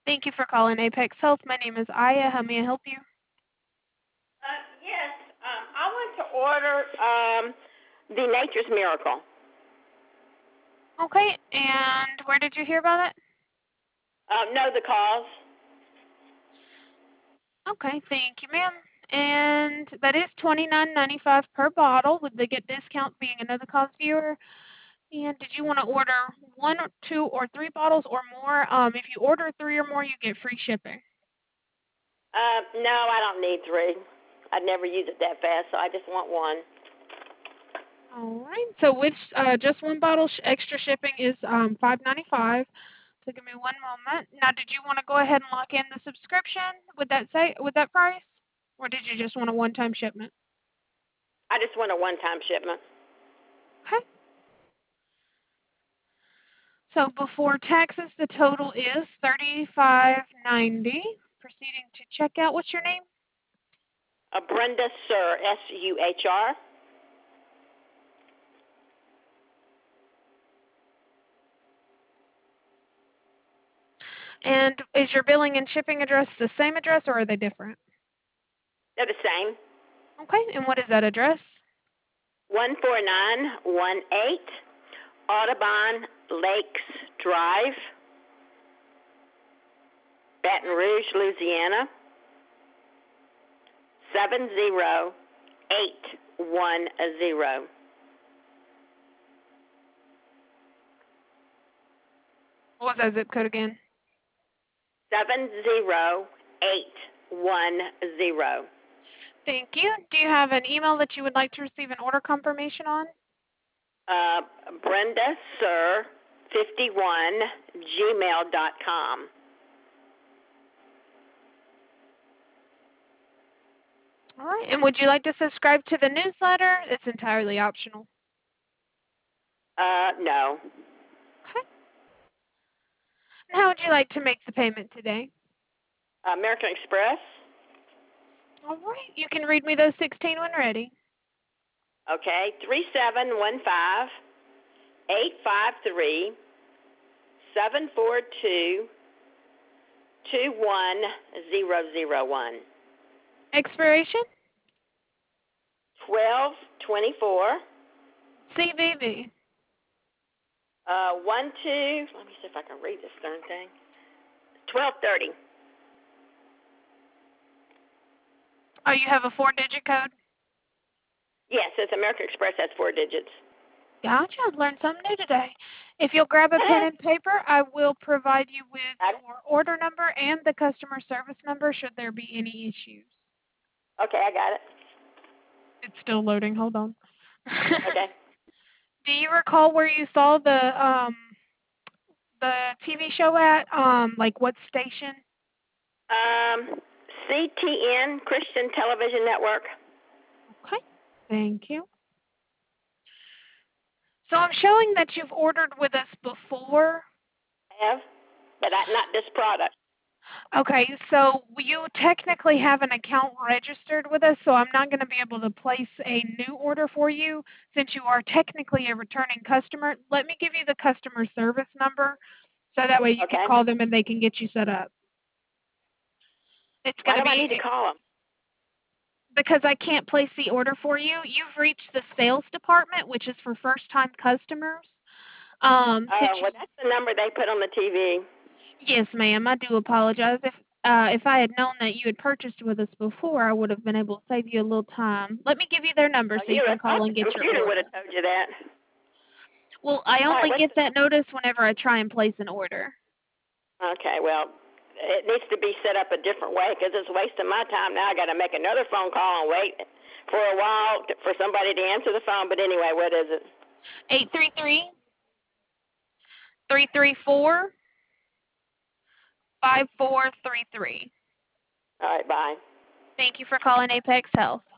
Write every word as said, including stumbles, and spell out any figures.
Thank you for calling Apex Health. My name is Aya. How may I help you? Uh, yes, um, I want to order um, the Nature's Miracle. Okay, and where did you hear about it? Uh, know the cause. Okay, thank you, ma'am. And that is twenty-nine ninety-five per bottle, with the get discount being another cause viewer. And did you want to order one, or two, or three bottles or more? Um, if you order three or more, you get free shipping. Uh, no, I don't need three. I'd never use it that fast, so I just want one. All right. So with uh, just one bottle, sh- extra shipping is um, five ninety-five. So give me one moment. Now, did you want to go ahead and lock in the subscription with that say with that price, or did you just want a one-time shipment? I just want a one-time shipment. Okay. So before taxes, the total is thirty-five ninety. Proceeding to checkout. What's your name? A Brenda Sur, S U H R. And is your billing and shipping address the same address, or are they different? They're the same. Okay. And what is that address? one four nine one eight Audubon Lakes Drive, Baton Rouge, Louisiana, seven zero eight one zero. What was that zip code again? Seven zero eight one zero. Thank you. Do you have an email that you would like to receive an order confirmation on? Uh, Brenda Sur fifty-one gmail dot com. All right. And would you like to subscribe to the newsletter? It's entirely optional. Uh, no. Okay. And how would you like to make the payment today? American Express. All right. You can read me those sixteen when ready. Okay, three seven one five eight five three seven four two two one zero zero one. Expiration? Twelve twenty four. C V V. Uh, one two. Let me see if I can read this darn thing. Twelve thirty. Oh, you have a four-digit code? Yes, it's American Express. Has four digits. Gotcha. I've learned something new today. If you'll grab a pen and paper, I will provide you with your order number and the customer service number should there be any issues. Okay, I got it. It's still loading. Hold on. Okay. Do you recall where you saw the um the T V show at? Um, like what station? Um, C T N, Christian Television Network. Okay. Thank you. So I'm showing that you've ordered with us before. I have, but I, not this product. Okay, so you technically have an account registered with us, so I'm not going to be able to place a new order for you since you are technically a returning customer. Let me give you the customer service number so that way you Okay. can call them and they can get you set up. It's Why going to do I be need to call them? because I can't place the order for you. You've reached the sales department, which is for first-time customers. Um, Oh, since well, that's the number they put on the T V. Yes, ma'am. I do apologize. If uh, if I had known that you had purchased with us before, I would have been able to save you a little time. Let me give you their number Oh, so you you would can have thought call and the get your computer would order. have told you that. Well, I All right, only what's get the that notice whenever I try and place an order. Okay, well, it needs to be set up a different way because it's wasting my time. Now I got to make another phone call and wait for a while to, for somebody to answer the phone. But anyway, what is it? Eight three three three three four five four three three. All right, bye. Thank you for calling Apex Health.